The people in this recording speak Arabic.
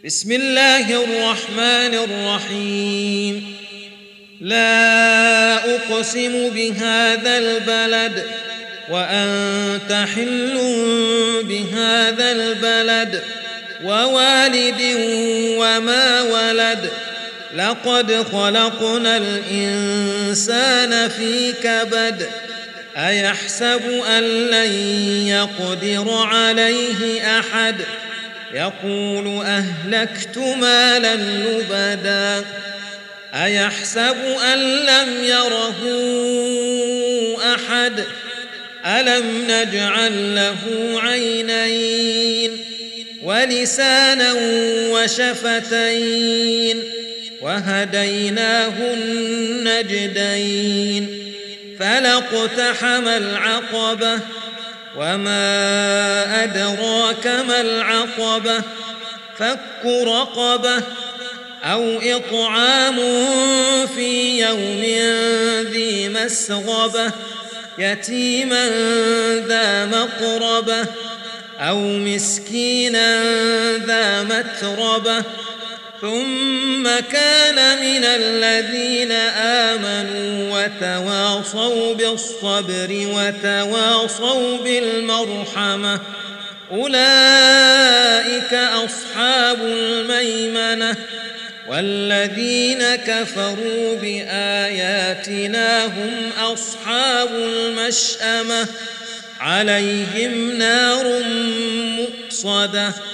بسم الله الرحمن الرحيم. لا أقسم بهذا البلد وأنت حل بهذا البلد ووالد وما ولد. لقد خلقنا الإنسان في كبد. أيحسب أن لن يقدر عليه أحد. يقول أهلكت مالا لبدا. أيحسب أن لم يره أحد. ألم نجعل له عينين ولسانا وشفتين وهديناه النجدين. فلاقتحم العقبة وما أدراك ما العقبة. فك رقبة أو إطعام في يوم ذي مسغبة يتيما ذا مقربة أو مسكينا ذا متربة. ثم كان من الذين آمنوا وتواصوا بالصبر وتواصوا بالمرحمة أولئك أصحاب الميمنة. والذين كفروا بآياتنا هم أصحاب المشأمة عليهم نار مؤصدة.